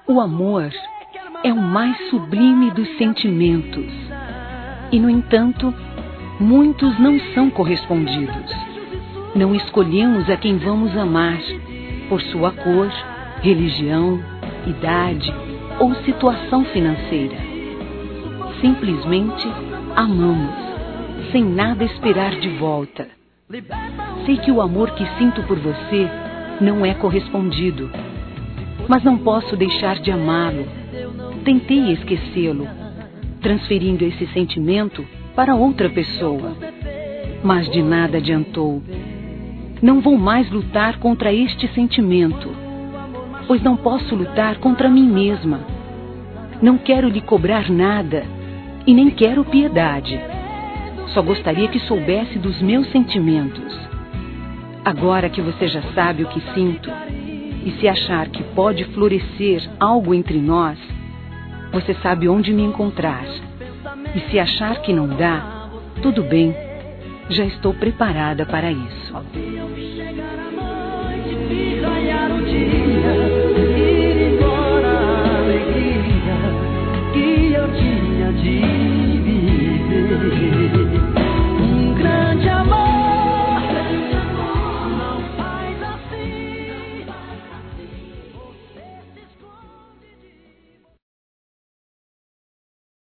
O amor é o mais sublime dos sentimentos. E, no entanto, muitos não são correspondidos. Não escolhemos a quem vamos amar por sua cor, religião, idade ou situação financeira. Simplesmente amamos, sem nada esperar de volta. Sei que o amor que sinto por você não é correspondido, mas não posso deixar de amá-lo. Tentei esquecê-lo, transferindo esse sentimento para outra pessoa, mas de nada adiantou. Não vou mais lutar contra este sentimento, pois não posso lutar contra mim mesma. Não quero lhe cobrar nada e nem quero piedade. Só gostaria que soubesse dos meus sentimentos. Agora que você já sabe o que sinto, e se achar que pode florescer algo entre nós, você sabe onde me encontrar. E se achar que não dá, tudo bem, já estou preparada para isso. Chegar a noite, raiar o dia.